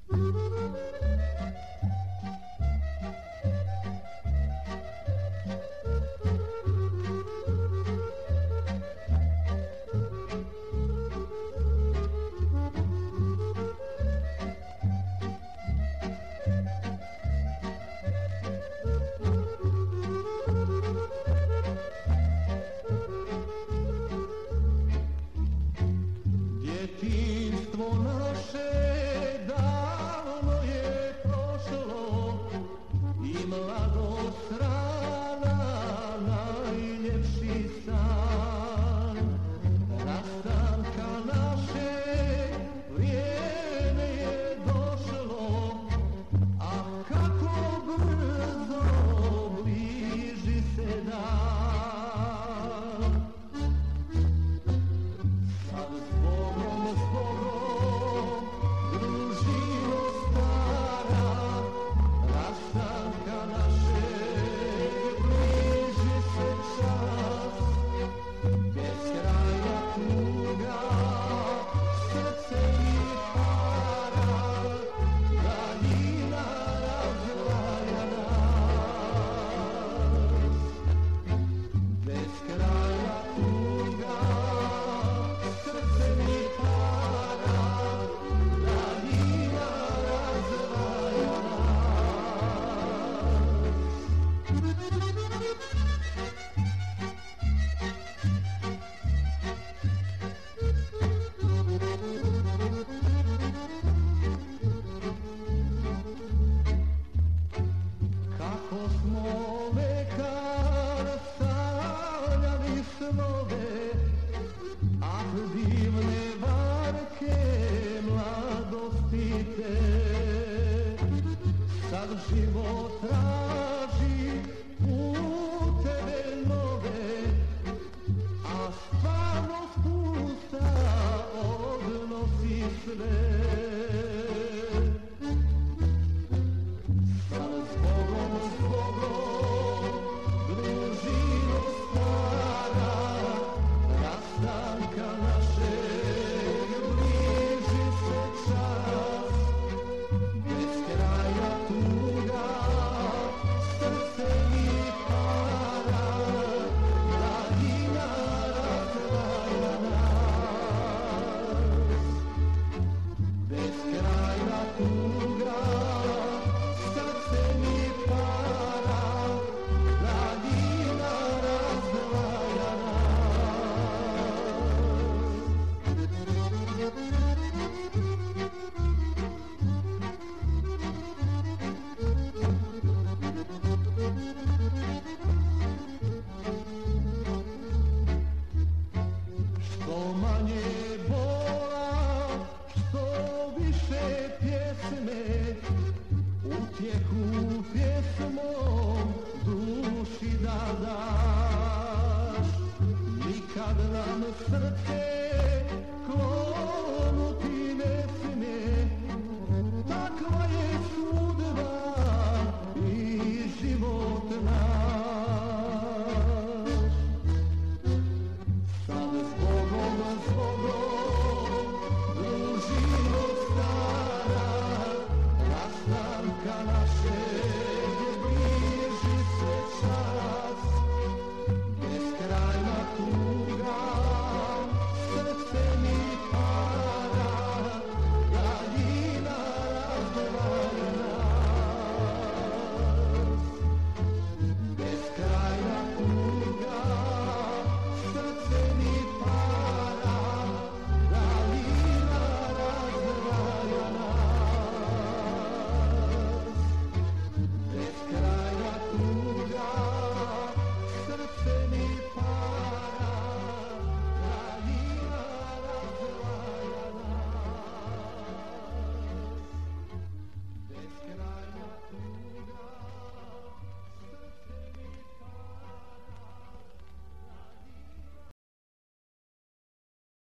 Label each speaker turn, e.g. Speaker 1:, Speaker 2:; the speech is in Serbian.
Speaker 1: Djetinjstvo naše davno je prošlo i mladost rana najljepši san. Rastanka naše vrijeme je došlo, a kako brzo bliži se dan. Sad zbogom družino stara, rastanka naše bliži se čas. Bez kraja tuga, srce mi para, daljina razdvaja nas. Bez kraja tuga, srce mi para, daljina razdvaja nas. Kako smo nekad sanjali snove, a divne varke mladosti te. Sad život